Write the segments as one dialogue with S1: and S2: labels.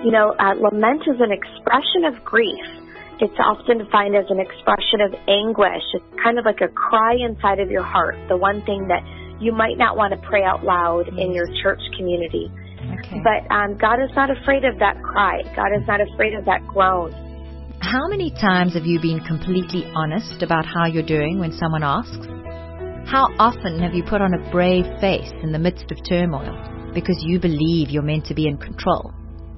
S1: Lament is an expression of grief. It's often defined as an expression of anguish. It's kind of like a cry inside of your heart, the one thing that you might not want to pray out loud in your church community.
S2: Okay.
S1: But God is not afraid of that cry. God is not afraid of that groan.
S2: How many times have you been completely honest about how you're doing when someone asks? How often have you put on a brave face in the midst of turmoil because you believe you're meant to be in control?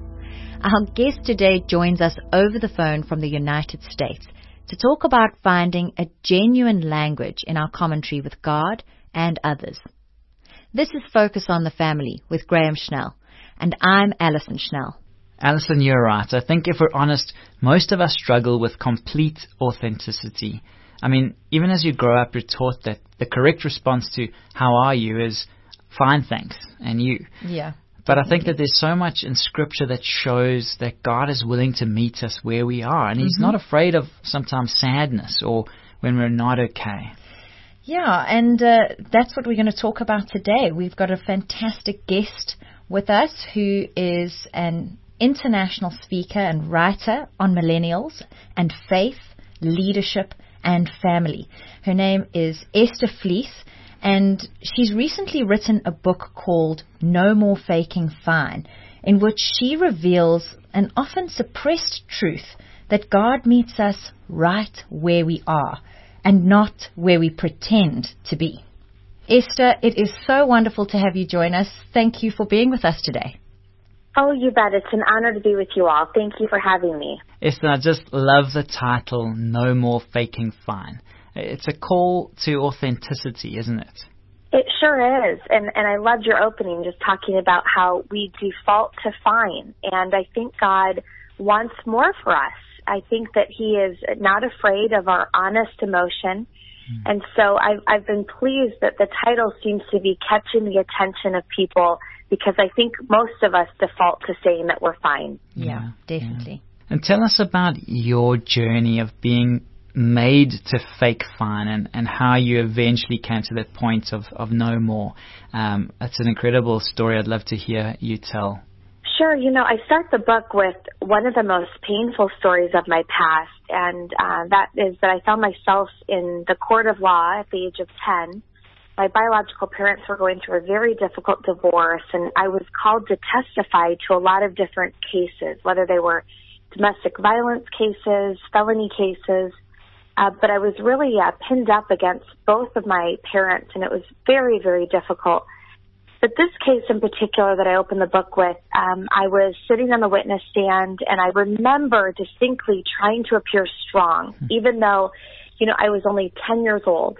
S2: Our guest today joins us over the phone from the United States to talk about finding a genuine language in our commentary with God and others. This is Focus on the Family with Graham Schnell, and I'm Alison Schnell.
S3: Alison, you're right. I think if we're honest, most of us struggle with complete authenticity. I mean, even as you grow up, you're taught that the correct response to how are you is fine, thanks, and you.
S2: Yeah.
S3: But I think that there's so much in Scripture that shows that God is willing to meet us where we are, and He's not afraid of sometimes sadness or when we're not okay.
S2: Yeah, and that's what we're going to talk about today. We've got a fantastic guest with us who is an international speaker and writer on millennials and faith, leadership, and family. Her name is Esther Fleece, and she's recently written a book called No More Faking Fine, in which she reveals an often suppressed truth that God meets us right where we are and not where we pretend to be. Esther, it is so wonderful to have you join us. Thank you for being with us today.
S1: Oh, you bet. It's an honor to be with you all. Thank you for having me.
S3: Esther, I just love the title, No More Faking Fine. It's a call to authenticity, isn't it?
S1: It sure is. And I loved your opening, just talking about how we default to fine. And I think God wants more for us. I think that He is not afraid of our honest emotion. And so I've been pleased that the title seems to be catching the attention of people, because I think most of us default to saying that we're fine.
S2: Yeah, definitely.
S3: And tell us about your journey of being made to fake fine and how you eventually came to that point of no more. It's an incredible story I'd love to hear you tell.
S1: Sure. I start the book with one of the most painful stories of my past, and that is that I found myself in the court of law at the age of 10. My biological parents were going through a very difficult divorce, and I was called to testify to a lot of different cases, whether they were domestic violence cases, felony cases, but I was really pinned up against both of my parents, and it was very, very difficult. But this case in particular that I opened the book with, I was sitting on the witness stand, and I remember distinctly trying to appear strong, even though, I was only 10 years old.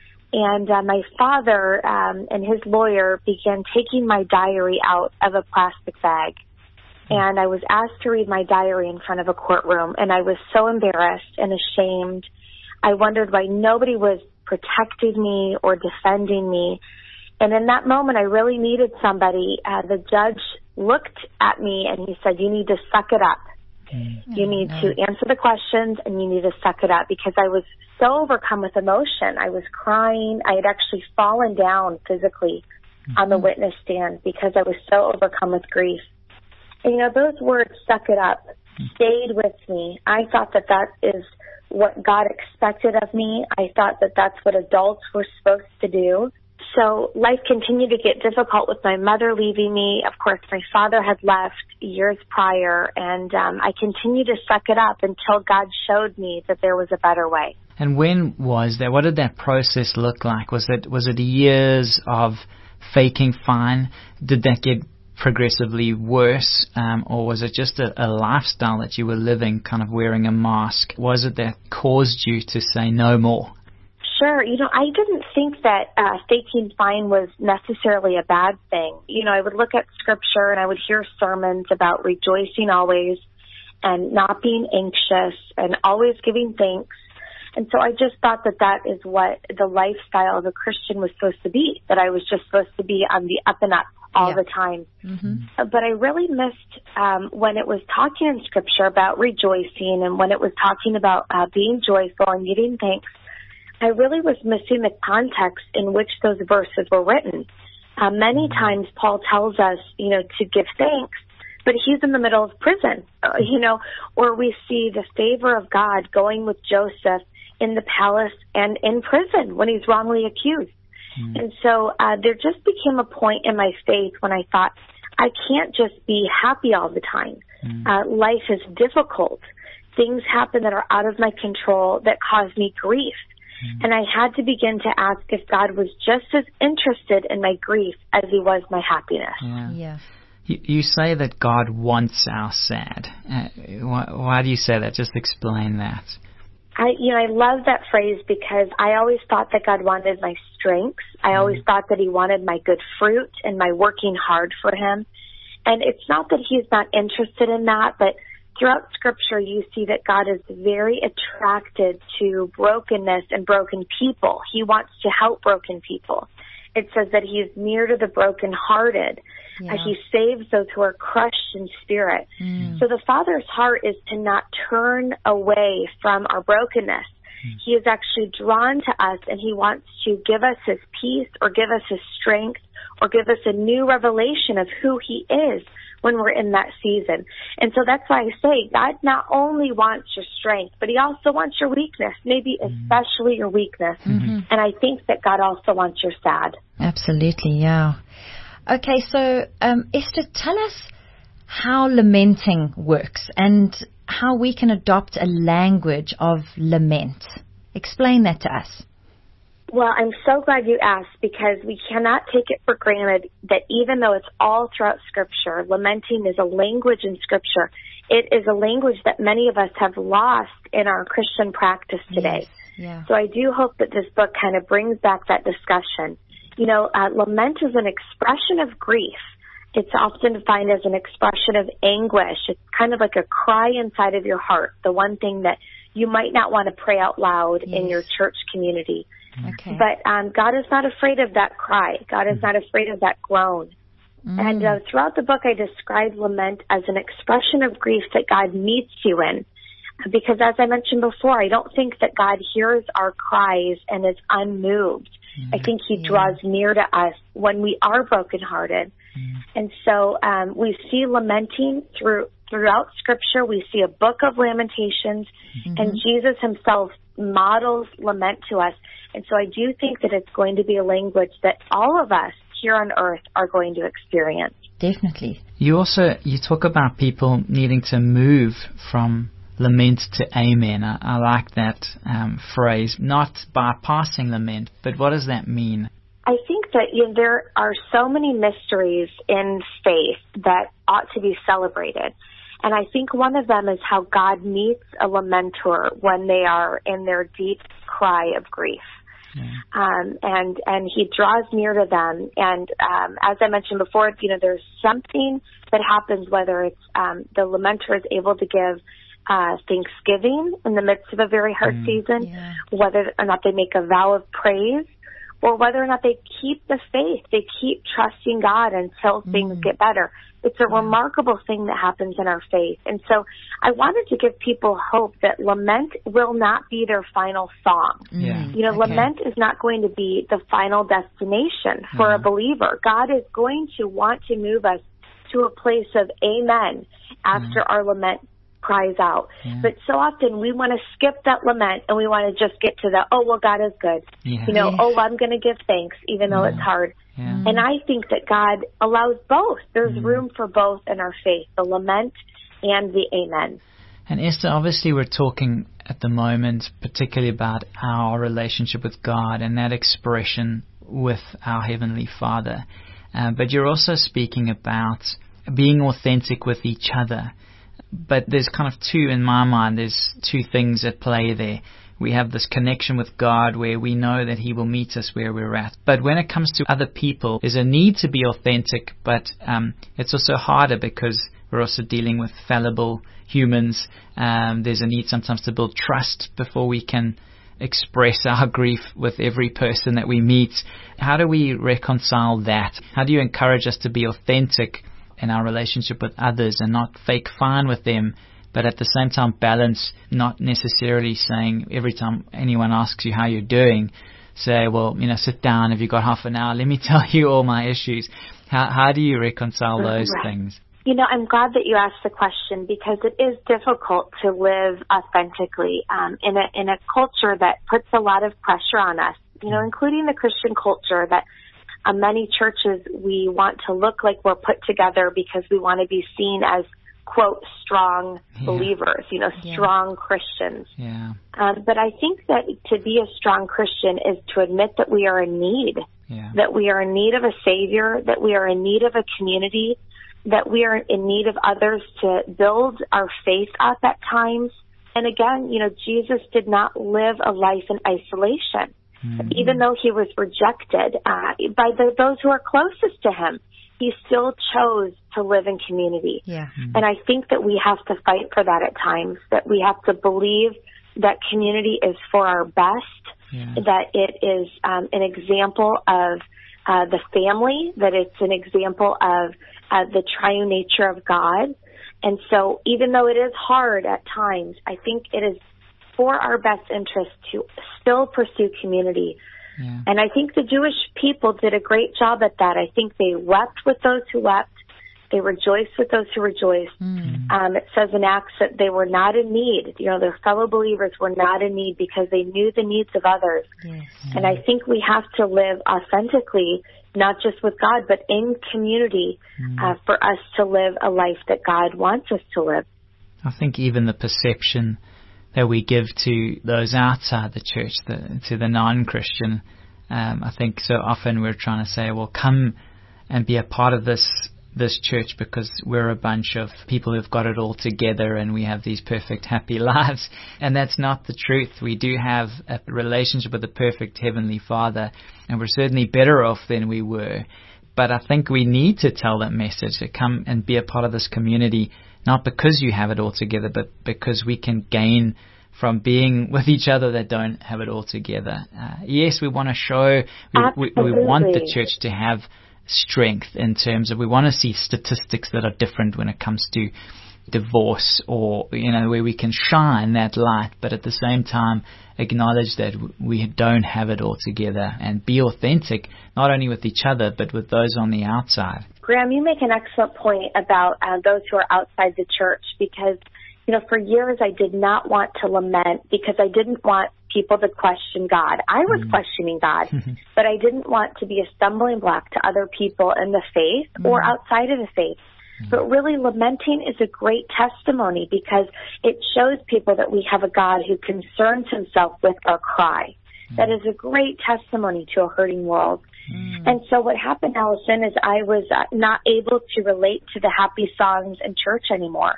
S1: And my father and his lawyer began taking my diary out of a plastic bag. And I was asked to read my diary in front of a courtroom, and I was so embarrassed and ashamed. I wondered why nobody was protecting me or defending me. And in that moment, I really needed somebody. The judge looked at me and he said, "You need to suck it up. You need to answer the questions, and you need to suck it up," because I was so overcome with emotion. I was crying. I had actually fallen down physically on the witness stand because I was so overcome with grief. And, those words, "suck it up," stayed with me. I thought that is what God expected of me. I thought that that's what adults were supposed to do. So life continued to get difficult with my mother leaving me. Of course, my father had left years prior, and I continued to suck it up until God showed me that there was a better way.
S3: And when was that? What did that process look like? Was it years of faking fine? Did that get progressively worse, or was it just a lifestyle that you were living, kind of wearing a mask? Was it that caused you to say no more?
S1: Sure. I didn't think that faking fine was necessarily a bad thing. I would look at Scripture and I would hear sermons about rejoicing always and not being anxious and always giving thanks. And so I just thought that is what the lifestyle of a Christian was supposed to be, that I was just supposed to be on the up and up all the time. But I really missed when it was talking in Scripture about rejoicing, and when it was talking about being joyful and giving thanks. I really was missing the context in which those verses were written. Many times Paul tells us, to give thanks, but he's in the middle of prison, or we see the favor of God going with Joseph in the palace and in prison when he's wrongly accused. And so there just became a point in my faith when I thought, I can't just be happy all the time. Life is difficult. Things happen that are out of my control that cause me grief. And I had to begin to ask if God was just as interested in my grief as he was my happiness.
S2: Yeah.
S3: You say that God wants our sad. Why do you say that? Just explain that.
S1: I love that phrase because I always thought that God wanted my strengths. I always thought that he wanted my good fruit and my working hard for him. And it's not that he's not interested in that, but throughout Scripture you see that God is very attracted to brokenness and broken people. He wants to help broken people. It says that he is near to the brokenhearted. He saves those who are crushed in spirit. So the Father's heart is to not turn away from our brokenness. He is actually drawn to us, and he wants to give us his peace or give us his strength or give us a new revelation of who he is when we're in that season. And so that's why I say God not only wants your strength, but he also wants your weakness, maybe especially your weakness. And I think that God also wants your sad.
S2: Absolutely, yeah. Okay, so Esther, tell us how lamenting works and how we can adopt a language of lament. Explain that to us.
S1: Well, I'm so glad you asked, because we cannot take it for granted that even though it's all throughout Scripture, lamenting is a language in Scripture. It is a language that many of us have lost in our Christian practice today. So I do hope that this book kind of brings back that discussion. Lament is an expression of grief. It's often defined as an expression of anguish. It's kind of like a cry inside of your heart, the one thing that you might not want to pray out loud in your church community. But God is not afraid of that cry. God is not afraid of that groan. And throughout the book, I describe lament as an expression of grief that God meets you in. Because as I mentioned before, I don't think that God hears our cries and is unmoved. I think he draws near to us when we are brokenhearted. And so we see lamenting throughout Scripture. We see a book of Lamentations, and Jesus himself models lament to us. And so I do think that it's going to be a language that all of us here on earth are going to experience.
S2: Definitely.
S3: You talk about people needing to move from lament to amen. I like that phrase, not bypassing lament, but what does that mean?
S1: I think that there are so many mysteries in faith that ought to be celebrated. And I think one of them is how God meets a lamenter when they are in their deep cry of grief. And he draws near to them. And as I mentioned before, there's something that happens, whether it's the lamenter is able to give thanksgiving in the midst of a very hard season, whether or not they make a vow of praise, or whether or not they keep the faith, they keep trusting God until things get better. It's a remarkable thing that happens in our faith. And so I wanted to give people hope that lament will not be their final song. Lament is not going to be the final destination for a believer. God is going to want to move us to a place of amen after our lament cries out. But so often we want to skip that lament and we want to just get to the, God is good. I'm going to give thanks even though it's hard. And I think that God allows both. There's room for both in our faith, the lament and the amen.
S3: And Esther, obviously we're talking at the moment particularly about our relationship with God and that expression with our Heavenly Father. But you're also speaking about being authentic with each other. But there's kind of in my mind, there's two things at play there. We have this connection with God where we know that he will meet us where we're at. But when it comes to other people, there's a need to be authentic, but it's also harder because we're also dealing with fallible humans. There's a need sometimes to build trust before we can express our grief with every person that we meet. How do we reconcile that? How do you encourage us to be authentic in our relationship with others and not fake fine with them, but at the same time balance, not necessarily saying every time anyone asks you how you're doing, say, sit down, have you got half an hour, let me tell you all my issues. How do you reconcile those things?
S1: I'm glad that you asked the question, because it is difficult to live authentically in a culture that puts a lot of pressure on us, including the Christian culture, that many churches, we want to look like we're put together because we want to be seen as, quote, strong believers, strong Christians.
S3: Yeah.
S1: But I think that to be a strong Christian is to admit that we are in need, that we are in need of a Savior, that we are in need of a community, that we are in need of others to build our faith up at times. And again, Jesus did not live a life in isolation. Even though he was rejected by those who are closest to him, he still chose to live in community.
S2: Yeah.
S1: And I think that we have to fight for that at times, that we have to believe that community is for our best, that it is an example of the family, that it's an example of the triune nature of God. And so even though it is hard at times, I think it is for our best interest to still pursue community.
S3: Yeah.
S1: And I think the Jewish people did a great job at that. I think they wept with those who wept. They rejoiced with those who rejoiced. It says in Acts that they were not in need. Their fellow believers were not in need because they knew the needs of others.
S2: Yes.
S1: And I think we have to live authentically, not just with God, but in community for us to live a life that God wants us to live.
S3: I think even the perception that we give to those outside the church, to the non-Christian, I think so often we're trying to say, well, come and be a part of this church because we're a bunch of people who've got it all together and we have these perfect, happy lives. And that's not the truth. We do have a relationship with the perfect Heavenly Father, and we're certainly better off than we were. But I think we need to tell that message, to come and be a part of this community, not because you have it all together, but because we can gain from being with each other that don't have it all together. Yes, we want to show, we want the church to have strength in terms of, we want to see statistics that are different when it comes to divorce, or where we can shine that light, but at the same time acknowledge that we don't have it all together, and be authentic not only with each other but with those on the outside.
S1: Graham, you make an excellent point about those who are outside the church, because for years I did not want to lament because I didn't want people to question God. I was questioning God, but I didn't want to be a stumbling block to other people in the faith or outside of the faith. But really, lamenting is a great testimony because it shows people that we have a God who concerns himself with our cry. That is a great testimony to a hurting world. And so what happened, Allison, is I was not able to relate to the happy songs in church anymore.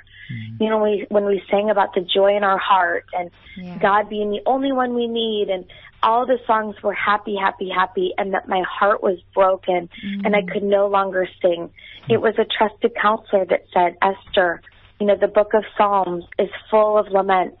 S1: When we sang about the joy in our heart and God being the only one we need, and all the songs were happy, happy, happy, and that my heart was broken and I could no longer sing. It was a trusted counselor that said, Esther, the book of Psalms is full of laments.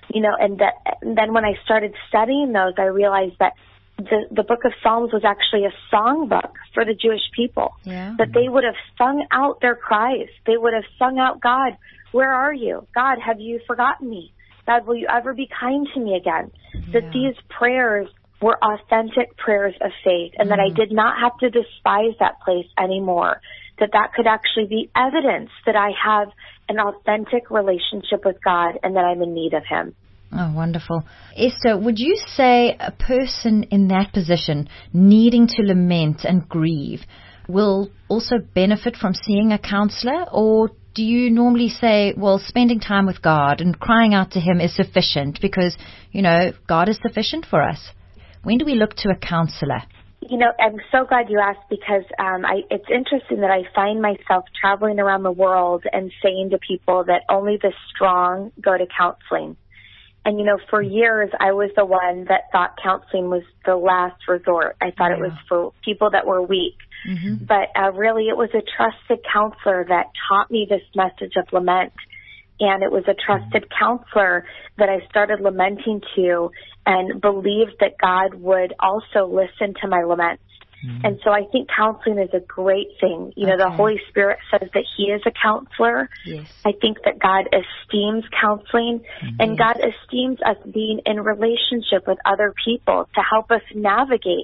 S1: And then when I started studying those, I realized that the book of Psalms was actually a song book for the Jewish people. That they would have sung out their cries. They would have sung out, God, where are you? God, have you forgotten me? God, will you ever be kind to me again? That these prayers were authentic prayers of faith, and that I did not have to despise that place anymore. That could actually be evidence that I have an authentic relationship with God and that I'm in need of him.
S2: Oh, wonderful. Esther, would you say a person in that position needing to lament and grieve will also benefit from seeing a counselor? Or do you normally say, well, spending time with God and crying out to him is sufficient because, God is sufficient for us? When do we look to a counselor?
S1: I'm so glad you asked because it's interesting that I find myself traveling around the world and saying to people that only the strong go to counseling. And, for years, I was the one that thought counseling was the last resort. I thought it was for people that were weak. But really, it was a trusted counselor that taught me this message of lament. And it was a trusted counselor that I started lamenting to and believed that God would also listen to my laments. And so I think counseling is a great thing. The Holy Spirit says that he is a counselor.
S2: Yes.
S1: I think that God esteems counseling, and God esteems us being in relationship with other people to help us navigate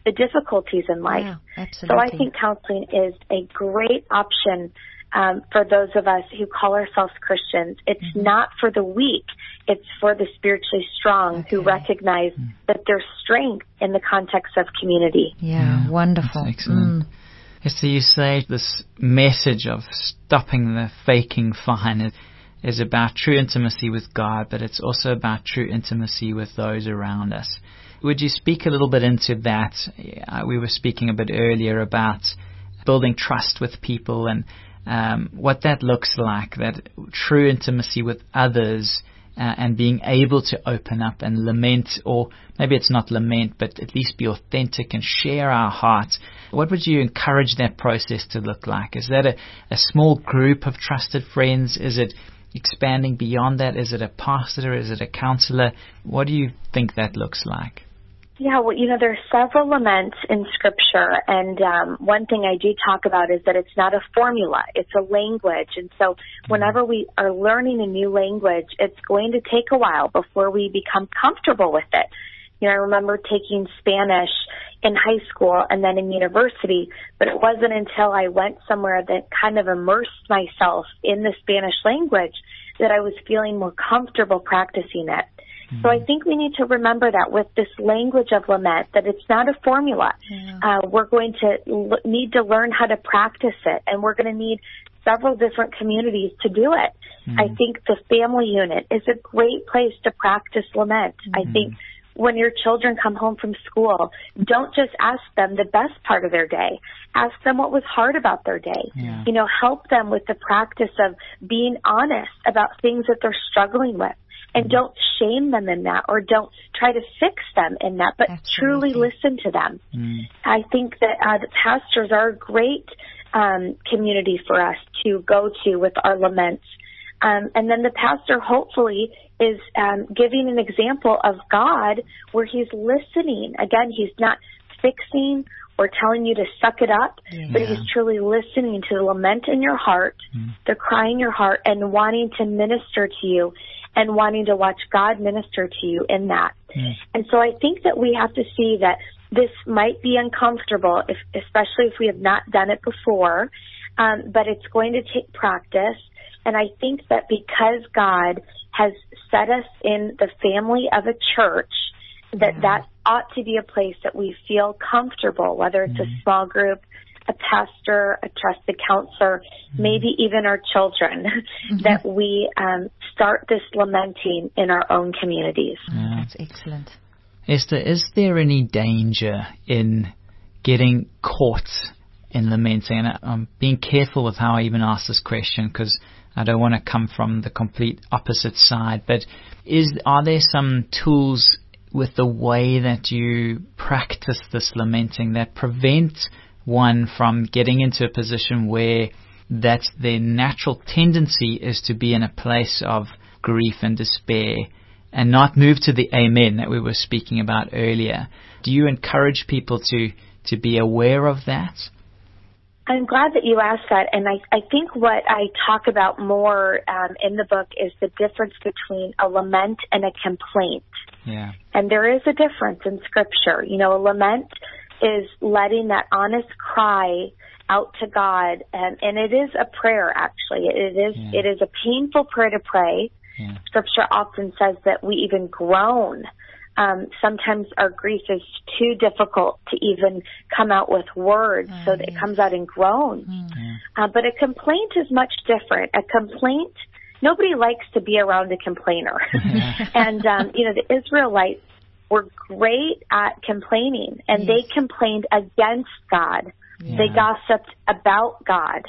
S1: the difficulties in life.
S2: Yeah, absolutely.
S1: So I think counseling is a great option for those of us who call ourselves Christians. It's not for the weak. It's for the spiritually strong who recognize that there's strength in the context of community.
S2: Yeah, wonderful.
S3: That's excellent. So you say this message of stopping the faking fine is about true intimacy with God, but it's also about true intimacy with those around us. Would you speak a little bit into that? We were speaking a bit earlier about building trust with people and what that looks like, that true intimacy with others and being able to open up and lament, or maybe it's not lament, but at least be authentic and share our hearts. What would you encourage that process to look like? Is that a small group of trusted friends? Is it expanding beyond that? Is it a pastor? Is it a counselor? What do you think that looks like?
S1: Yeah, well, there are several laments in Scripture, and one thing I do talk about is that it's not a formula, it's a language. And so whenever we are learning a new language, it's going to take a while before we become comfortable with it. I remember taking Spanish in high school and then in university, but it wasn't until I went somewhere that kind of immersed myself in the Spanish language that I was feeling more comfortable practicing it. So I think we need to remember that with this language of lament, that it's not a formula. We're going to need to learn how to practice it, and we're going to need several different communities to do it. I think the family unit is a great place to practice lament. I think when your children come home from school, don't just ask them the best part of their day. Ask them what was hard about their day. Help them with the practice of being honest about things that they're struggling with. And don't shame them in that, or don't try to fix them in that, but truly listen to them. I think that the pastors are a great community for us to go to with our laments. And then the pastor hopefully is giving an example of God where he's listening. Again, he's not fixing or telling you to suck it up, but he's truly listening to the lament in your heart, the cry in your heart, and wanting to minister to you and wanting to watch God minister to you in that. And so I think that we have to see that this might be uncomfortable, especially if we have not done it before, but it's going to take practice. And I think that because God has set us in the family of a church, that ought to be a place that we feel comfortable, whether it's a small group, a pastor, a trusted counselor, maybe even our children, that we start this lamenting in our own communities.
S2: That's excellent.
S3: Esther, is there any danger in getting caught in lamenting? And I'm being careful with how I even ask this question, because I don't want to come from the complete opposite side. But are there some tools with the way that you practice this lamenting that prevent one from getting into a position where that's their natural tendency is to be in a place of grief and despair and not move to the amen that we were speaking about earlier? Do you encourage people to be aware of that?
S1: I'm glad that you asked that, and I think what I talk about more in the book is the difference between a lament and a complaint.
S3: Yeah. And
S1: there is a difference in Scripture. A lament is letting that honest cry out to God, and it is a prayer, actually. It is a painful prayer to pray. Scripture often says that we even groan. Sometimes our grief is too difficult to even come out with words, so that it comes out in groans. But a complaint is much different. A complaint, nobody likes to be around a complainer. And, the Israelites were great at complaining, and they complained against God. They gossiped about God.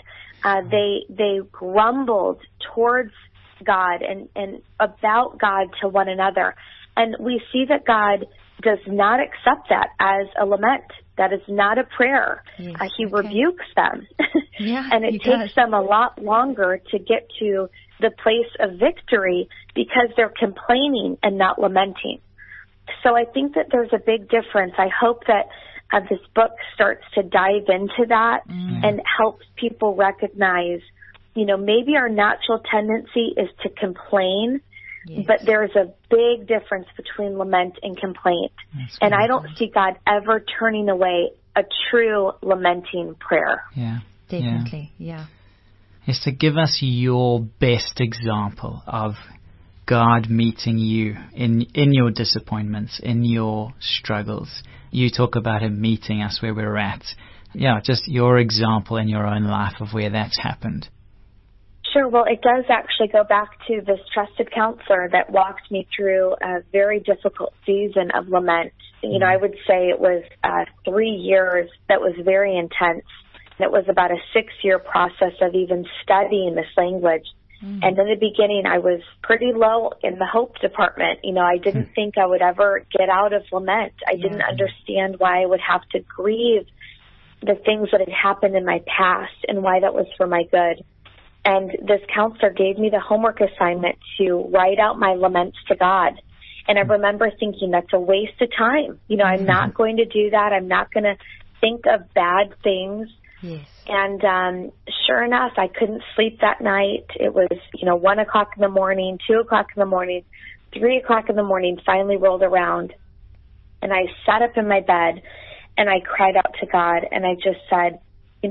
S1: They grumbled towards God and about God to one another. And we see that God does not accept that as a lament. That is not a prayer. He rebukes them. And it takes them a lot longer to get to the place of victory because they're complaining and not lamenting. So I think that there's a big difference. I hope that this book starts to dive into that and helps people recognize, maybe our natural tendency is to complain,
S2: Yes.
S1: But there's a big difference between lament and complaint. And I don't see God ever turning away a true lamenting prayer.
S3: Yeah.
S2: Definitely, yeah.
S3: Esther, give us your best example of God meeting you in your disappointments, in your struggles. You talk about Him meeting us where we're at. Yeah, just your example in your own life of where that's happened.
S1: Sure. Well, it does actually go back to this trusted counselor that walked me through a very difficult season of lament. I would say it was 3 years that was very intense. It was about a 6-year process of even studying this language. And in the beginning, I was pretty low in the hope department. I didn't think I would ever get out of lament. I didn't understand why I would have to grieve the things that had happened in my past and why that was for my good. And this counselor gave me the homework assignment to write out my laments to God. And I remember thinking, that's a waste of time. I'm not going to do that. I'm not going to think of bad things.
S2: Yes.
S1: And sure enough, I couldn't sleep that night. It was, 1 o'clock in the morning, 2 o'clock in the morning, 3 o'clock in the morning finally rolled around. And I sat up in my bed and I cried out to God. And I just said,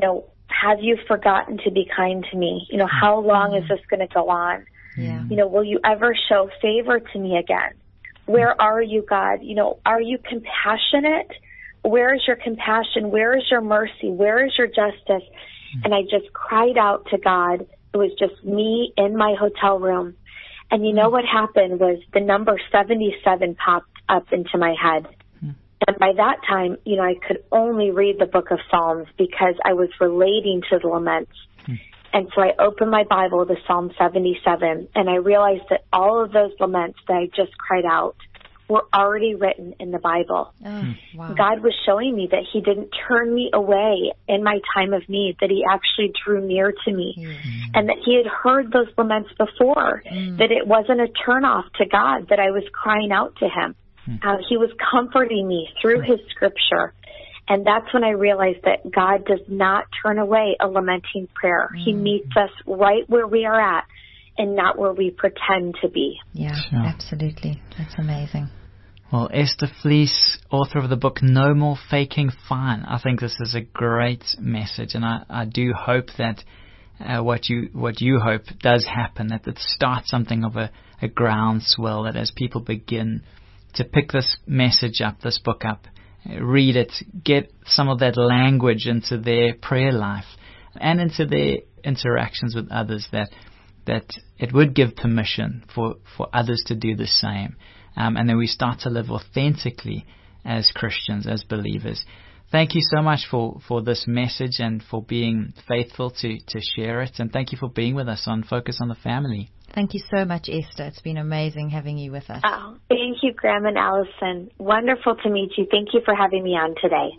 S1: have you forgotten to be kind to me? How long is this going to go on?
S2: Yeah.
S1: Will you ever show favor to me again? Where are you, God? Are you compassionate? Where is your compassion? Where is your mercy? Where is your justice? And I just cried out to God. It was just me in my hotel room. And what happened was the number 77 popped up into my head. And by that time, I could only read the book of Psalms because I was relating to the laments. And so I opened my Bible to Psalm 77, and I realized that all of those laments that I just cried out were already written in the Bible.
S2: Oh, wow.
S1: God was showing me that He didn't turn me away in my time of need, that He actually drew near to me, and that He had heard those laments before, that it wasn't a turnoff to God, that I was crying out to Him. He was comforting me through His scripture. And that's when I realized that God does not turn away a lamenting prayer. He meets us right where we are at and not where we pretend to be.
S2: Yeah,
S3: sure.
S2: Absolutely. That's amazing.
S3: Well, Esther Fleece, author of the book No More Faking Fine. I think this is a great message, and I do hope that what you hope does happen, that it starts something of a groundswell, that as people begin to pick this message up, this book up, read it, get some of that language into their prayer life and into their interactions with others, that it would give permission for others to do the same. And then we start to live authentically as Christians, as believers. Thank you so much for this message and for being faithful to share it. And thank you for being with us on Focus on the Family.
S2: Thank you so much, Esther. It's been amazing having you with us.
S1: Oh, thank you, Graham and Allison. Wonderful to meet you. Thank you for having me on today.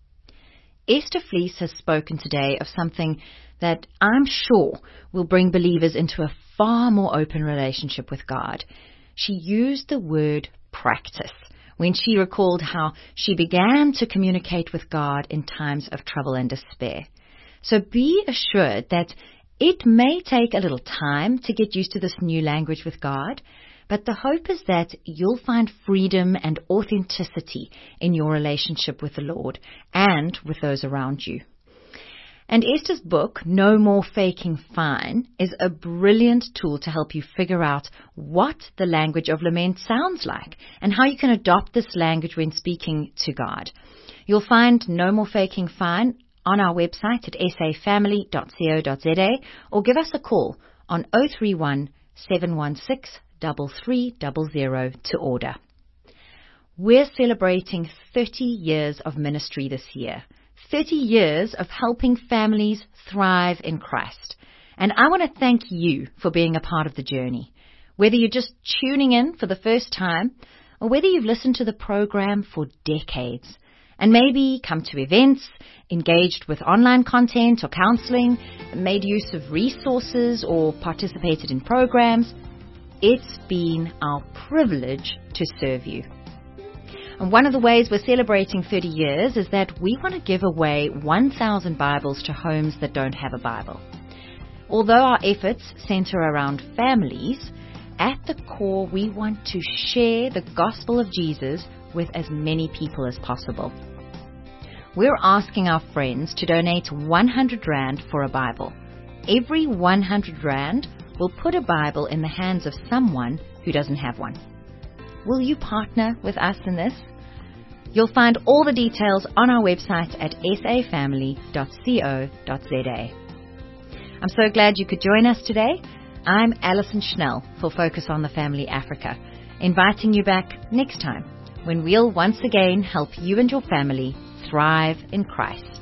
S2: Esther Fleece has spoken today of something that I'm sure will bring believers into a far more open relationship with God. She used the word practice when she recalled how she began to communicate with God in times of trouble and despair. So be assured that it may take a little time to get used to this new language with God, but the hope is that you'll find freedom and authenticity in your relationship with the Lord and with those around you. And Esther's book, No More Faking Fine, is a brilliant tool to help you figure out what the language of lament sounds like and how you can adopt this language when speaking to God. You'll find No More Faking Fine on our website at safamily.co.za or give us a call on 031 716 3300 to order. We're celebrating 30 years of ministry this year. 30 years of helping families thrive in Christ. And I want to thank you for being a part of the journey. Whether you're just tuning in for the first time or whether you've listened to the program for decades and maybe come to events, engaged with online content or counseling, made use of resources or participated in programs, it's been our privilege to serve you. And one of the ways we're celebrating 30 years is that we want to give away 1,000 Bibles to homes that don't have a Bible. Although our efforts center around families, at the core, we want to share the gospel of Jesus with as many people as possible. We're asking our friends to donate 100 Rand for a Bible. Every 100 Rand will put a Bible in the hands of someone who doesn't have one. Will you partner with us in this? You'll find all the details on our website at safamily.co.za. I'm so glad you could join us today. I'm Alison Schnell for Focus on the Family Africa, inviting you back next time when we'll once again help you and your family thrive in Christ.